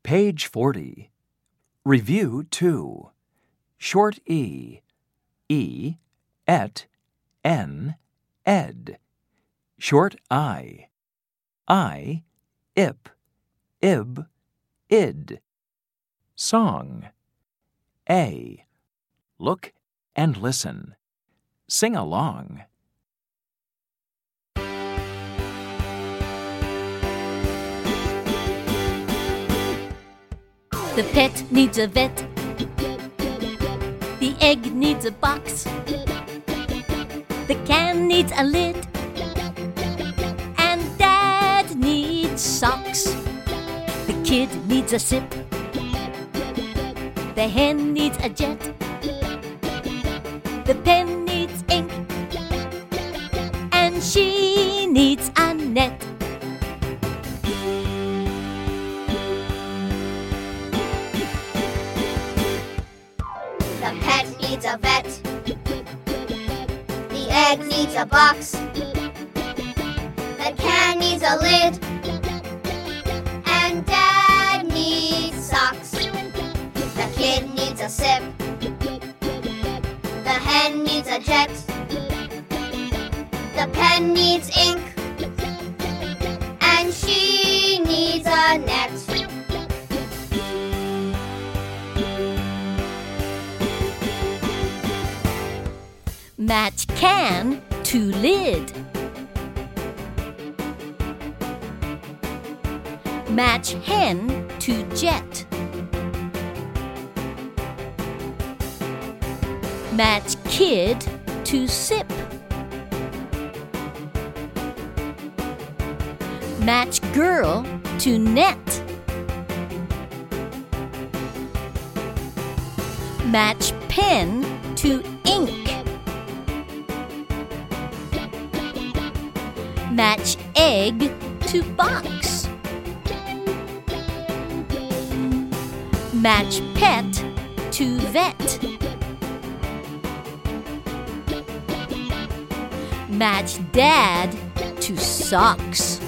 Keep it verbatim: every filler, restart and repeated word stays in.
Page forty. Review two. Short E. E, et, n, ed. Short I. I, ip, ib, id. Song. A. Look and listen. Sing along. The pet needs a vet. The egg needs a box. The can needs a lid. And Dad needs socks. The kid needs a sip. The hen needs a jet. The pen needs ink. And she needs a net. The pet needs a vet. The egg needs a box. The can needs a lid. And Dad needs socks. The kid needs a sip. The hen needs a jet. The pen needs ink. And she needs a net. Match can to lid. Match hen to jet. Match kid to sip. Match girl to net. Match pen to ink. Match egg to box. Match pet to vet. Match Dad to socks.